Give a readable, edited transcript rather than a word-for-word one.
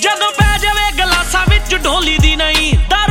ਜਦੋਂ ਪੈ ਜਾਵੇ ਗਲਾਸਾਂ ਵਿੱਚ ਢੋਲੀ ਦੀ ਨਹੀਂ